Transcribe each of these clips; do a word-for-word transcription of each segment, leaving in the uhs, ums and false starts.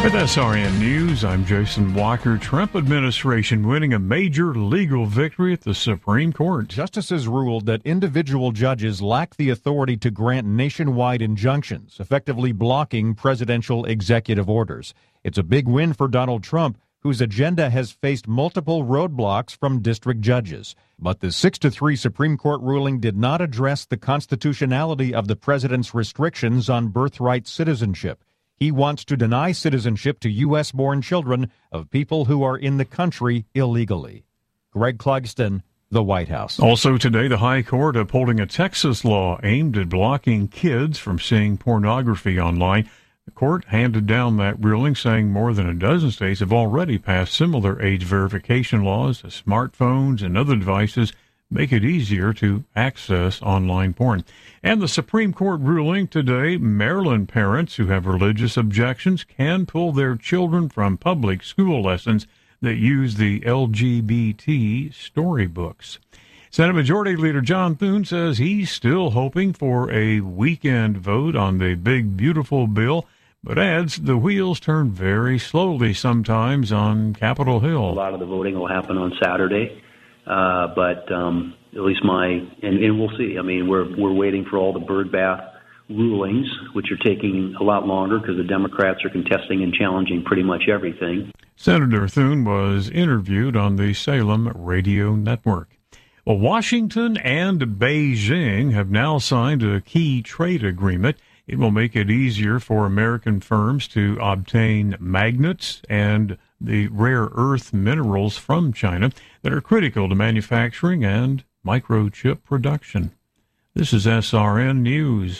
With S R N News, I'm Jason Walker. Trump administration winning a major legal victory at the Supreme Court. Justices ruled that individual judges lack the authority to grant nationwide injunctions, effectively blocking presidential executive orders. It's a big win for Donald Trump, whose agenda has faced multiple roadblocks from district judges. But the six to three Supreme Court ruling did not address the constitutionality of the president's restrictions on birthright citizenship. He wants to deny citizenship to U S-born children of people who are in the country illegally. Greg Clugston, the White House. Also today, the High Court upholding a Texas law aimed at blocking kids from seeing pornography online. The court handed down that ruling, saying more than a dozen states have already passed similar age verification laws. Smartphones and other devices make it easier to access online porn. And the Supreme Court ruling today, Maryland parents who have religious objections can pull their children from public school lessons that use the L G B T storybooks. Senate Majority Leader John Thune says he's still hoping for a weekend vote on the big, beautiful bill, but adds the wheels turn very slowly sometimes on Capitol Hill. A lot of the voting will happen on Saturday. Uh, but um, at least my, and, and we'll see. I mean, we're we're waiting for all the bird bath rulings, which are taking a lot longer because the Democrats are contesting and challenging pretty much everything. Senator Thune was interviewed on the Salem Radio Network. Well, Washington and Beijing have now signed a key trade agreement. It will make it easier for American firms to obtain magnets and the rare earth minerals from China that are critical to manufacturing and microchip production. This is S R N News.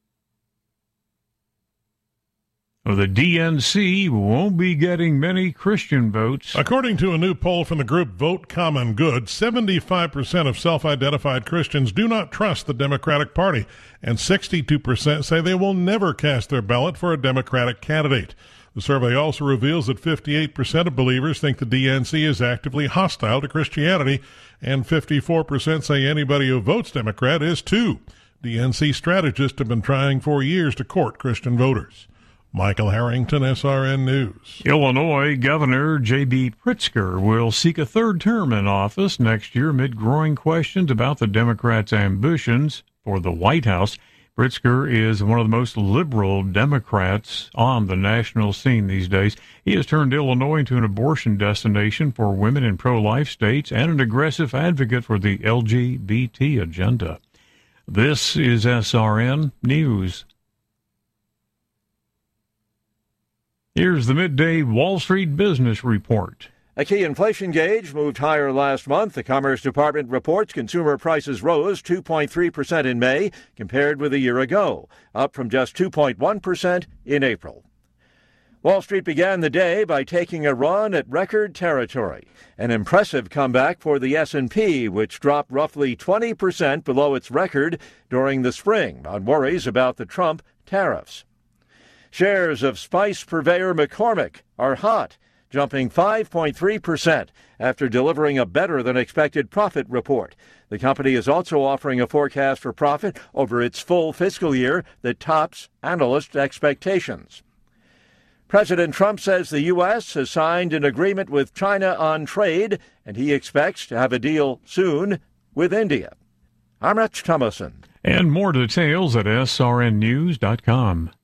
Well, the D N C won't be getting many Christian votes. According to a new poll from the group Vote Common Good, seventy-five percent of self-identified Christians do not trust the Democratic Party, and sixty-two percent say they will never cast their ballot for a Democratic candidate. The survey also reveals that fifty-eight percent of believers think the D N C is actively hostile to Christianity, and fifty-four percent say anybody who votes Democrat is too. D N C strategists have been trying for years to court Christian voters. Michael Harrington, S R N News. Illinois Governor J B Pritzker will seek a third term in office next year amid growing questions about the Democrats' ambitions for the White House. Pritzker is one of the most liberal Democrats on the national scene these days. He has turned Illinois into an abortion destination for women in pro-life states and an aggressive advocate for the L G B T agenda. This is S R N News. Here's the midday Wall Street Business Report. A key inflation gauge moved higher last month. The Commerce Department reports consumer prices rose two point three percent in May compared with a year ago, up from just two point one percent in April. Wall Street began the day by taking a run at record territory. An impressive comeback for the S and P, which dropped roughly twenty percent below its record during the spring on worries about the Trump tariffs. Shares of spice purveyor McCormick are hot, jumping five point three percent after delivering a better-than-expected profit report. The company is also offering a forecast for profit over its full fiscal year that tops analyst expectations. President Trump says the U S has signed an agreement with China on trade, and he expects to have a deal soon with India. I'm Rich Thomason. And more details at S R N news dot com.